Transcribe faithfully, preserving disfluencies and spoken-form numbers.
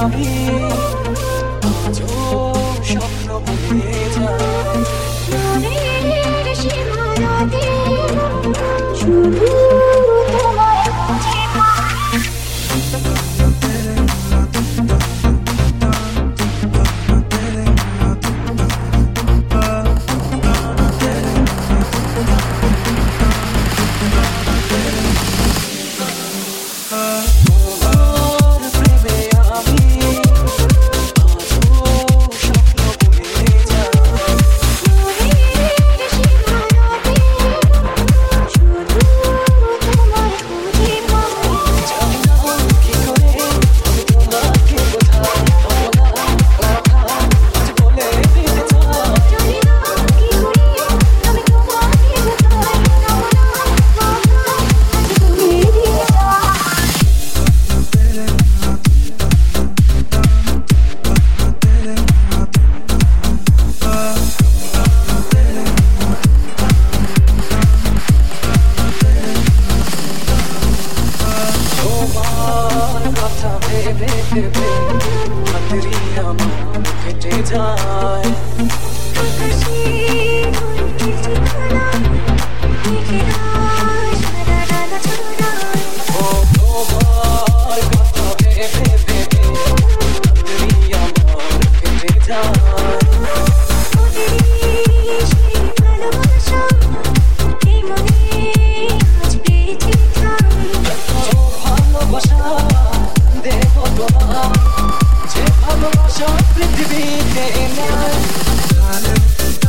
আমি আজও স্বপ্ন বুঝে যাই মনের সীমানাতে শুধু তোমায় খুঁজে পাই। তোমার প্রেমে আমি আজও স্বপ্ন বুঝে যাই মনের সীমানাতে শুধু তোমায় খুঁজে পাই। জানি না কি করে আমি তোমাকে কোথায় পাবো না কথা আজ বলে দিতে চাই জানি না কি করে আমি তোমাকে কোথায় পাবো না কথা আজ বলে দিতে চাই। তোমার কথা ভেবে ভেবে রাত্রি আমার কেটে যায় আকাশে কণ্ঠে ঠিকানা লিখে দাও সাদা ডানা ছড়ায়। ও তোমার কথা ভেবে ভেবে রাত্রি আমার কেটে যায় ওদেরই সেই ভালোবাসা এই মনে আজ বেঁচে থাই। ও ভালোবাসা দেব তোমার যে ভালোবাসা পৃথিবীতে নাই